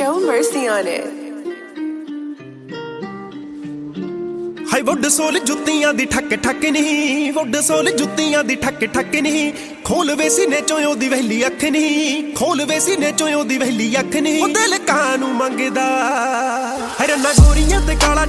Show mercy on it. High wood sole ਜੁੱਤੀਆਂ ਦੀ ਠੱਕ ਠੱਕ ਨਹੀਂ, ਵੁੱਡ ਸੋਲ ਜੁੱਤੀਆਂ ਦੀ ਠੱਕ ਠੱਕ ਨਹੀਂ। ਖੋਲ ਵੇ ਸੀਨੇ ਚੋਂ ਉਹਦੀ ਵਹਿਲੀ ਅੱਖ ਨਹੀਂ, ਖੋਲ ਵੇ ਸੀਨੇ ਚੋਂ ਉਹਦੀ ਵਹਿਲੀ ਅੱਖ ਨਹੀਂ। ਉਹ ਦਿਲ ਕਾਂ ਨੂੰ ਮੰਗਦਾ ਰੰਨਾ ਗੋਰੀਆਂ ਤੇ ਕਾਲਾ